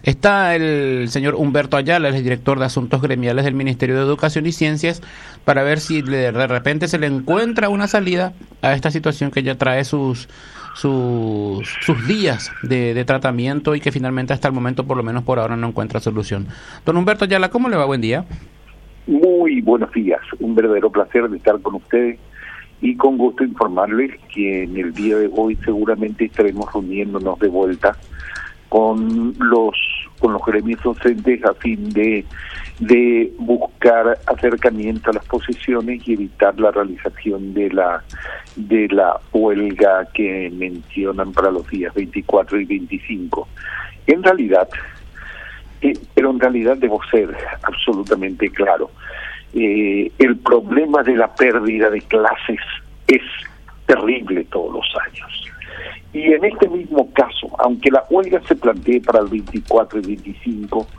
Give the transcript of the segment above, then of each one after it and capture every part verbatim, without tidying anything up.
Está el señor Humberto Ayala, el director de Asuntos Gremiales del Ministerio de Educación y Ciencias, para ver si de repente se le encuentra una salida a esta situación que ya trae sus sus, sus días de, de tratamiento y que finalmente hasta el momento, por lo menos por ahora, no encuentra solución. Don Humberto Ayala, ¿cómo le va? Buen día. Muy buenos días, un verdadero placer de estar con ustedes y con gusto informarles que en el día de hoy seguramente estaremos reuniéndonos de vuelta con los con los gremios docentes a fin de de buscar acercamiento a las posiciones y evitar la realización de la de la huelga que mencionan para los días veinticuatro y veinticinco. En realidad, eh, pero en realidad debo ser absolutamente claro, eh, el problema de la pérdida de clases es terrible todos los años. Y en este mismo caso, aunque la huelga se plantee para el veinticuatro y veinticinco,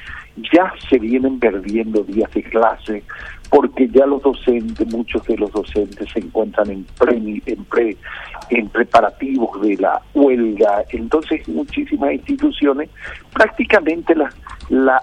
ya se vienen perdiendo días de clase porque ya los docentes, muchos de los docentes se encuentran en, pre, en, pre, en preparativos de la huelga. Entonces muchísimas instituciones, prácticamente la, la,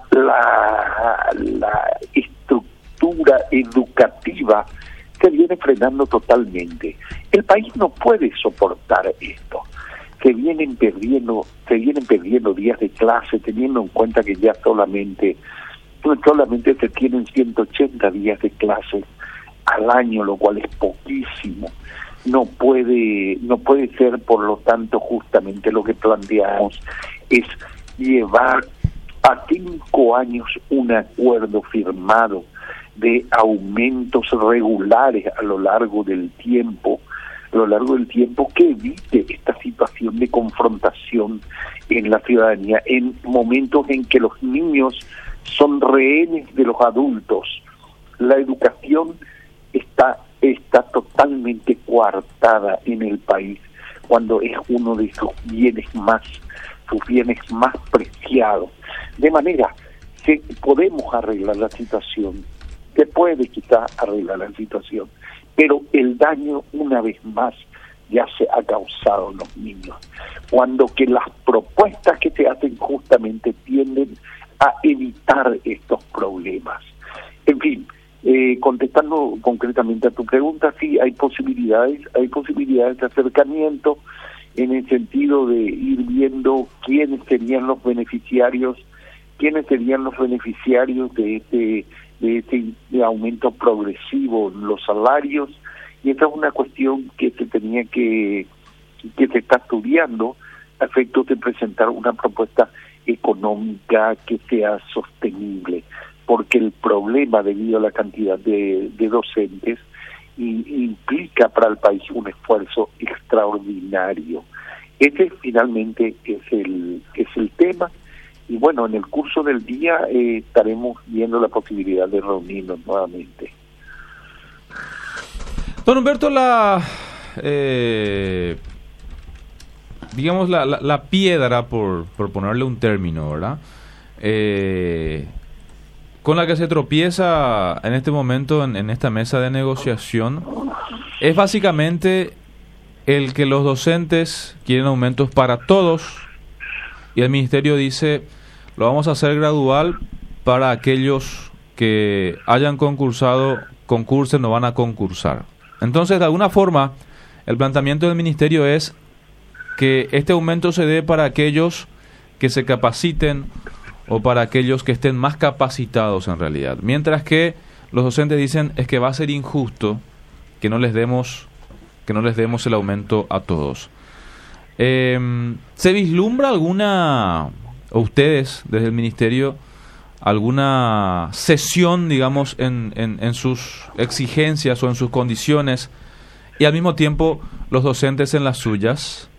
la, la estructura educativa se viene frenando totalmente. El país no puede soportar esto. Se vienen perdiendo, se vienen perdiendo días de clase, teniendo en cuenta que ya solamente, solamente se tienen ciento ochenta días de clase al año, lo cual es poquísimo. No puede, no puede ser, por lo tanto, justamente lo que planteamos es llevar a cinco años un acuerdo firmado de aumentos regulares a lo largo del tiempo, a lo largo del tiempo que evite esta situación de confrontación en la ciudadanía, en momentos en que los niños son rehenes de los adultos. La educación está, está totalmente coartada en el país, cuando es uno de sus bienes más, sus bienes más preciados. De manera que podemos arreglar la situación, se puede quizás arreglar la situación, pero el daño una vez más ya se ha causado en los niños, cuando que las propuestas que se hacen justamente tienden a evitar estos problemas. En fin, eh, contestando concretamente a tu pregunta, sí, hay posibilidades, hay posibilidades de acercamiento en el sentido de ir viendo quiénes serían los beneficiarios, quiénes serían los beneficiarios de este de este de aumento progresivo en los salarios, y esta es una cuestión que se tenía que que se está estudiando a efectos de presentar una propuesta económica que sea sostenible, porque el problema debido a la cantidad de, de docentes y, implica para el país un esfuerzo extraordinario. Ese finalmente es el es el tema. Y bueno, en el curso del día eh, estaremos viendo la posibilidad de reunirnos nuevamente. Don Humberto, la eh, digamos la, la, la piedra, por, por ponerle un término, ¿verdad? Eh, con la que se tropieza en este momento en, en esta mesa de negociación es básicamente el que los docentes quieren aumentos para todos y el ministerio dice: lo vamos a hacer gradual para aquellos que hayan concursado, concursen, no van a concursar. Entonces, de alguna forma, el planteamiento del ministerio es que este aumento se dé para aquellos que se capaciten o para aquellos que estén más capacitados en realidad. Mientras que los docentes dicen es que va a ser injusto que no les demos, que no les demos el aumento a todos. Eh, ¿Se vislumbra alguna, o ustedes desde el ministerio, alguna cesión, digamos, en, en, en sus exigencias o en sus condiciones, y al mismo tiempo los docentes en las suyas?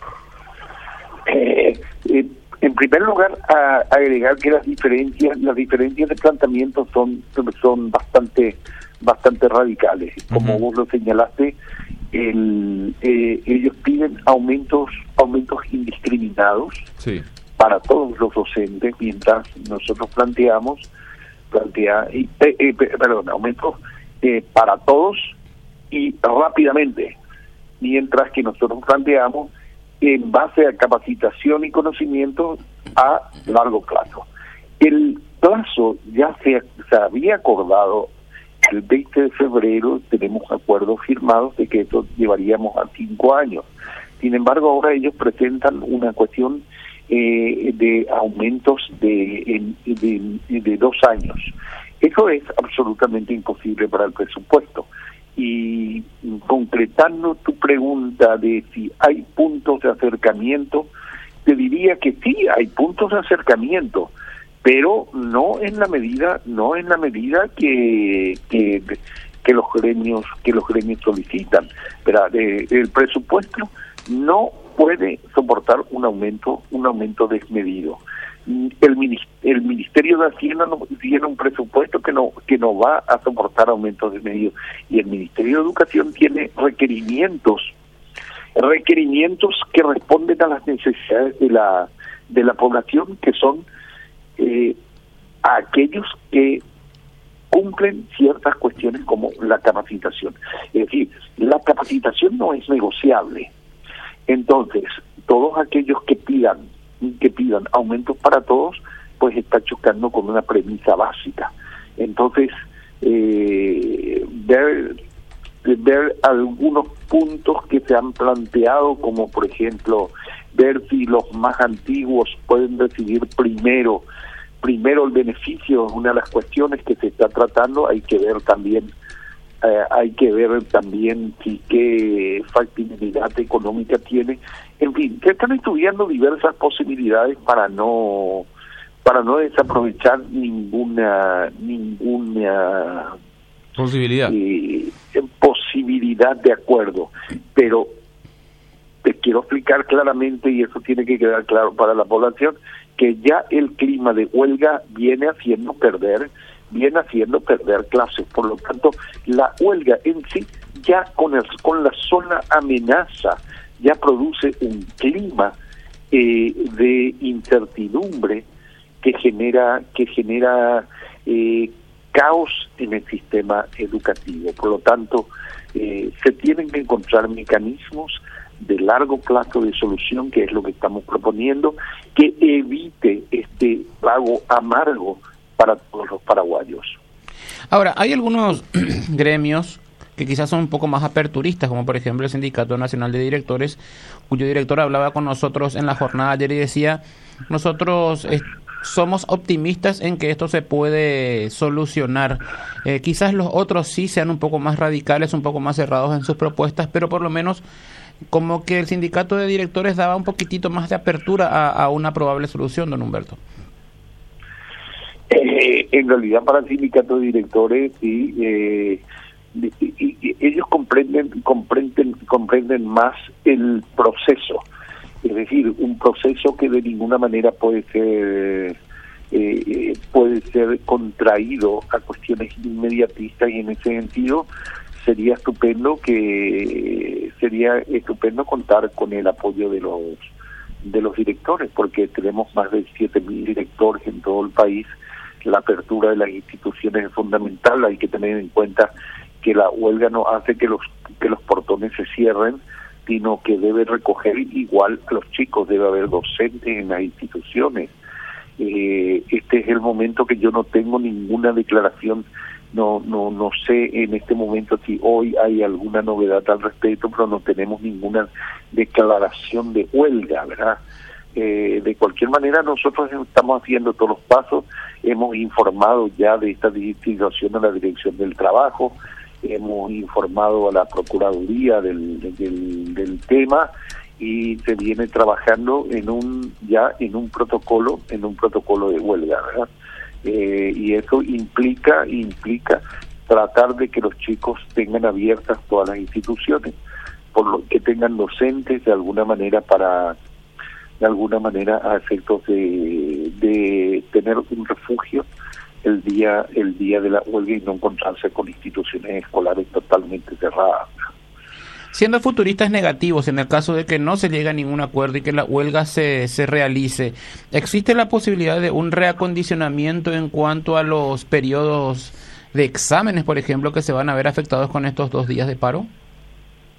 Eh, eh, en primer lugar, a, agregar que las diferencias, las diferencias de planteamiento son, son bastante, bastante radicales. Como uh-huh. vos lo señalaste, el, eh, ellos piden aumentos, aumentos indiscriminados. Sí. Para todos los docentes, mientras nosotros planteamos, plantea, eh, eh, perdón, aumentos eh, para todos y rápidamente, mientras que nosotros planteamos, en base a capacitación y conocimiento, a largo plazo. El plazo ya se, se había acordado el veinte de febrero, tenemos acuerdos firmados de que esto llevaríamos a cinco años. Sin embargo, ahora ellos presentan una cuestión eh, de aumentos de, de, de dos años. Eso es absolutamente imposible para el presupuesto. Y concretando tu pregunta de si hay puntos de acercamiento, te diría que sí, hay puntos de acercamiento, pero no en la medida, no en la medida que que, que los gremios que los gremios solicitan. Pero, eh, el presupuesto no puede soportar un aumento, un aumento desmedido. El, el Ministerio de Hacienda no tiene un presupuesto que no que no va a soportar aumentos desmedidos, y el Ministerio de Educación tiene requerimientos requerimientos que responden a las necesidades de la de la población, que son eh, a aquellos que cumplen ciertas cuestiones como la capacitación. Es decir, la capacitación no es negociable. Entonces, todos aquellos que pidan que pidan aumentos para todos, pues está chocando con una premisa básica. Entonces, eh, ver, ver algunos puntos que se han planteado, como por ejemplo, ver si los más antiguos pueden recibir primero, primero el beneficio, es una de las cuestiones que se está tratando. Hay que ver también Eh, hay que ver también si qué factibilidad económica tiene. En fin, se están estudiando diversas posibilidades para no para no desaprovechar ninguna ninguna posibilidad eh, posibilidad de acuerdo. Pero te quiero explicar claramente, y eso tiene que quedar claro para la población, que ya el clima de huelga viene haciendo perder viene haciendo perder clases. Por lo tanto, la huelga en sí, ya con el, con la sola amenaza, ya produce un clima eh, de incertidumbre que genera que genera eh, caos en el sistema educativo. Por lo tanto, eh, se tienen que encontrar mecanismos de largo plazo de solución, que es lo que estamos proponiendo, que evite este pago amargo para todos los paraguayos. Ahora, hay algunos gremios que quizás son un poco más aperturistas, como por ejemplo el Sindicato Nacional de Directores, cuyo director hablaba con nosotros en la jornada ayer y decía: nosotros eh, somos optimistas en que esto se puede solucionar. Eh, quizás los otros sí sean un poco más radicales, un poco más cerrados en sus propuestas, pero por lo menos como que el Sindicato de Directores daba un poquitito más de apertura a, a una probable solución, don Humberto. Eh, en realidad, para el sindicato de directores, sí, eh, y, y, y ellos comprenden comprenden comprenden más el proceso, es decir, un proceso que de ninguna manera puede ser eh, puede ser contraído a cuestiones inmediatistas, y en ese sentido sería estupendo que sería estupendo contar con el apoyo de los de los directores, porque tenemos más de siete mil directores en todo el país. La apertura de las instituciones es fundamental. Hay que tener en cuenta que la huelga no hace que los que los portones se cierren, sino que debe recoger igual a los chicos, debe haber docentes en las instituciones. Eh, este es el momento que yo no tengo ninguna declaración, no no no sé en este momento si hoy hay alguna novedad al respecto, pero no tenemos ninguna declaración de huelga, ¿verdad? Eh, de cualquier manera, nosotros estamos haciendo todos los pasos. Hemos informado ya de esta situación a la Dirección del Trabajo, hemos informado a la Procuraduría del, del, del tema, y se viene trabajando en un ya en un protocolo en un protocolo de huelga, ¿verdad? Eh, y eso implica implica tratar de que los chicos tengan abiertas todas las instituciones, por lo que tengan docentes de alguna manera para de alguna manera a efectos de, de tener un refugio el día el día de la huelga y no encontrarse con instituciones escolares totalmente cerradas. Siendo futuristas negativos, en el caso de que no se llegue a ningún acuerdo y que la huelga se, se realice, ¿existe la posibilidad de un reacondicionamiento en cuanto a los periodos de exámenes, por ejemplo, que se van a ver afectados con estos dos días de paro?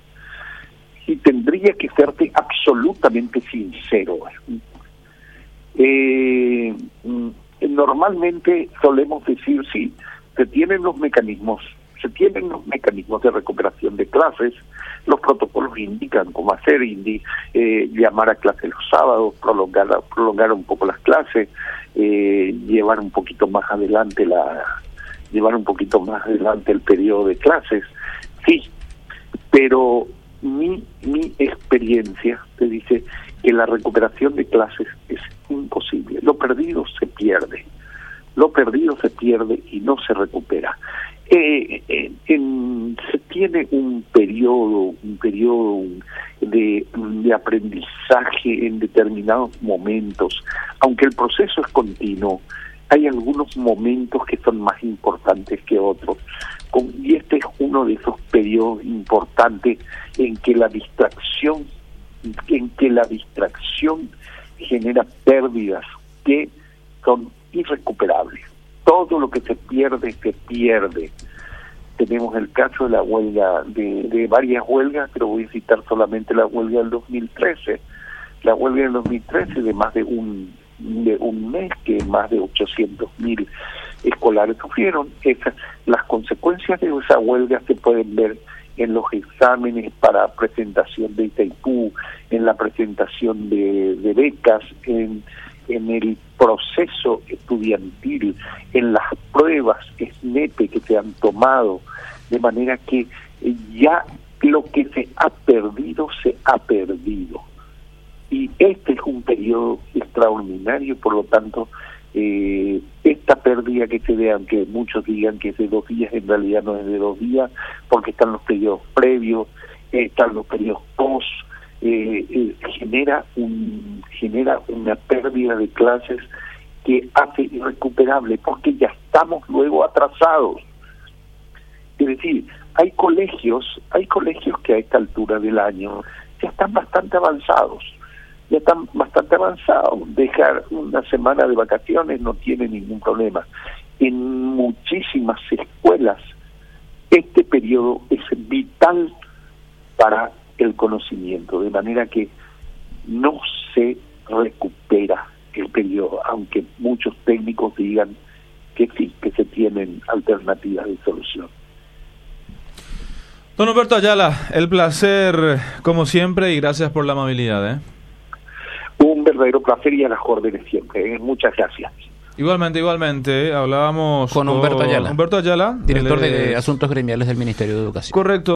Y tendría que serte absolutamente sincero. Eh, normalmente solemos decir, sí, se tienen los mecanismos, se tienen los mecanismos de recuperación de clases, los protocolos indican cómo hacer, indi, eh, llamar a clases los sábados, prolongar, prolongar un poco las clases, eh, llevar un poquito más adelante la, llevar un poquito más adelante el periodo de clases, sí, pero mi, mi experiencia te dice que la recuperación de clases es imposible. Lo perdido se pierde. Lo perdido se pierde y no se recupera. Eh, eh, en, se tiene un periodo, un periodo de, de aprendizaje en determinados momentos. Aunque el proceso es continuo, hay algunos momentos que son más importantes que otros. Con, y este es uno de esos periodos importantes en que la distracción, en que la distracción genera pérdidas que son irrecuperables. Todo lo que se pierde, se pierde. Tenemos el caso de la huelga, de, de varias huelgas, pero voy a citar solamente la huelga del dos mil trece. La huelga del dos mil trece de más de un, de un mes, que más de ochocientos mil escolares sufrieron. Esas, las consecuencias de esa huelga se pueden ver en los exámenes para presentación de Itaipú, en la presentación de, de becas, en, en el proceso estudiantil, en las pruebas SNEPE que se han tomado, de manera que ya lo que se ha perdido, se ha perdido. Y este es un periodo extraordinario, por lo tanto, eh, esta pérdida que se ve, aunque muchos digan que es de dos días, en realidad no es de dos días, porque están los periodos previos, eh, están los periodos post, eh, eh, genera un genera una pérdida de clases que hace irrecuperable, porque ya estamos luego atrasados. Es decir, hay colegios, hay colegios que a esta altura del año ya están bastante avanzados. ya están bastante avanzados. Dejar una semana de vacaciones no tiene ningún problema. En muchísimas escuelas este periodo es vital para el conocimiento, de manera que no se recupera el periodo, aunque muchos técnicos digan que sí, que se tienen alternativas de solución. Don Humberto Ayala, el placer como siempre y gracias por la amabilidad, ¿eh? Un verdadero placer y a las órdenes siempre, ¿eh? Muchas gracias. Igualmente, igualmente, hablábamos con Humberto Ayala, Humberto Ayala, director de de Asuntos Gremiales del Ministerio de Educación. Correcto.